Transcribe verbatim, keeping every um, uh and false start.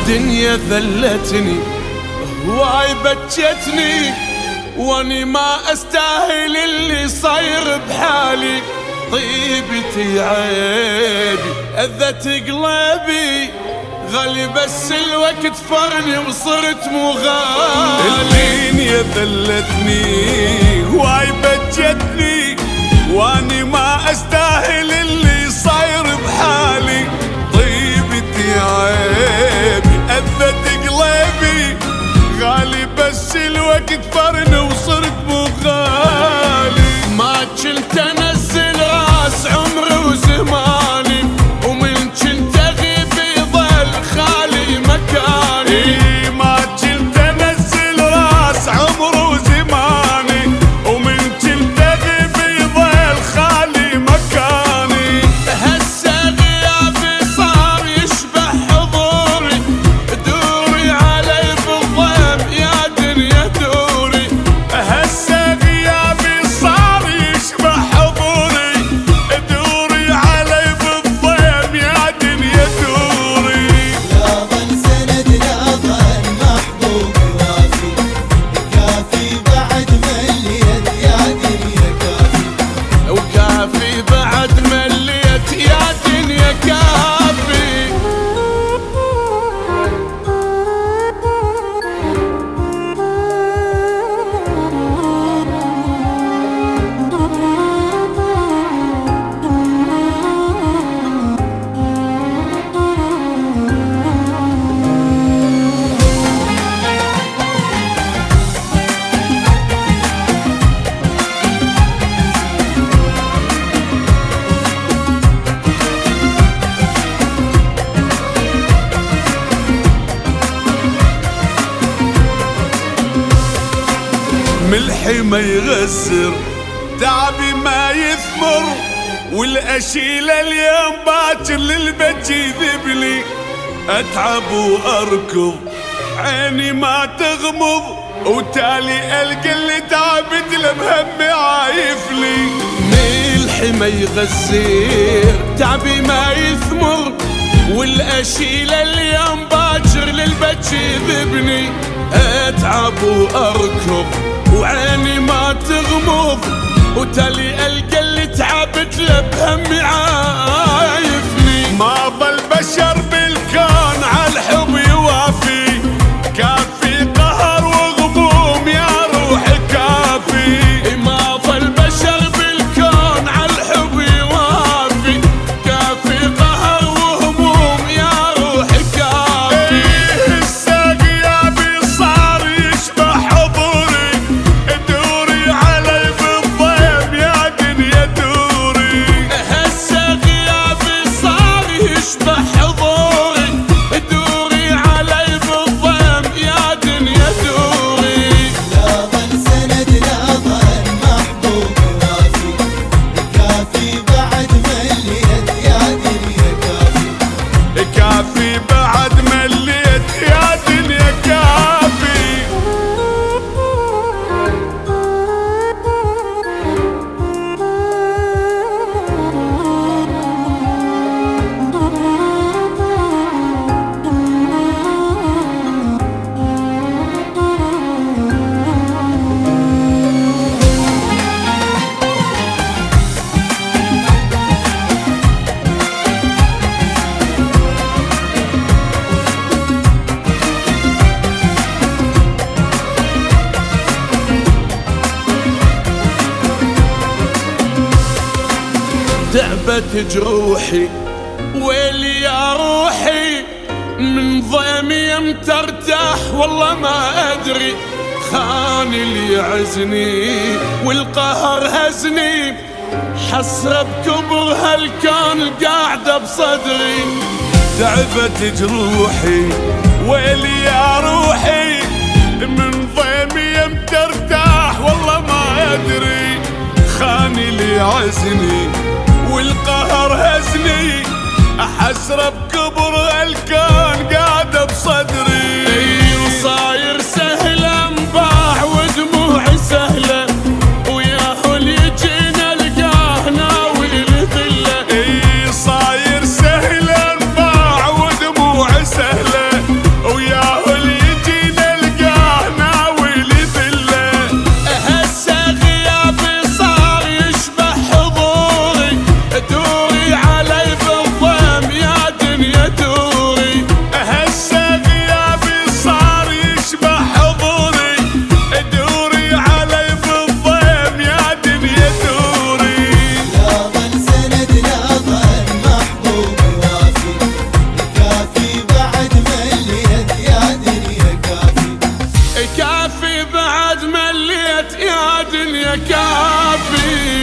الدنيا ذلتني هواي بكتني واني ما استاهل اللي صاير بحالي. طيبتي عيبي اذت قلبي غالي بس الوقت فرني وصرت مو غالي. الدنيا ذلتني هواي بكتني واني ما استاهل اللي صاير بحالي. طيبتي عيبي اذت قلبي غالي بس الوقت فرني وصرت مو غالي. ما كنت انزل راس عمري وزماني ومن كنت اغيب يظل خالي مكاني. ما كنت انزل راس عمري وزماني ومن كنت اغيب يظل خالي مكاني. هسه غيابي صار يشبه حضوري دوري علي بالضيم يا دنيا دوري. هسه غيابي صار يشبه حضوري دوري علي بالضيم يا دنيا دوري. لا ظل سند لا ظل محبوب وافي كافي بعد مليت يا دنيا كافي. وكافي بعد مليت يا دنيا كافي. ملحي ما يغسر تعبي ما يثمر والاشيل اليوم باكر للبيت يذبلي. اتعب واركض عيني ما تغمض وتالي القى اللي تعبت له بهم عايفلي. ملحي ما يغسر تعبي ما يثمر والاشيل اليوم باكر للبيت يذبني. اتعب واركض وعيني ما تغمض وتالي القى اللي تعبت له بهم عايفني. ما ظل بشر بالكون عالحب يوافي كافي قهر وغموم يا روحي كافي. ما ظل بشر بالكون عالحب يوافي كافي قهر وهموم يا روحي كافي. هسه غيابي صار يشبه حضوري دوري علي بالضيم يا دنيا دوري. هسه غيابي صار يشبه حضوري دوري علي بالضيم يا دنيا دوري. لا ظل سند لا ظل محبوب وافي كافي بعد مليت يا دنيا كافي. كافي بعد مليت يا دنيا كافي. تعبت جروحي ويلي يا روحي من ضيمي امتى ارتاح والله ما ادري. خاني اللي يعزني والقهر هزني حسرة بكبر هالكون قاعدة بصدري. تعبت جروحي ويلي يا روحي من ضيمي امتى ارتاح والله ما ادري. خاني اللي يعزني والقهر هزني حسرة بكبر الكون قاعدة بصدري. وصاير سهل انباع ودموعي سهلة وياهو اللي يجينا القاه ناوي الذلة. صاير سهل انباع ودموعي سهلة كافي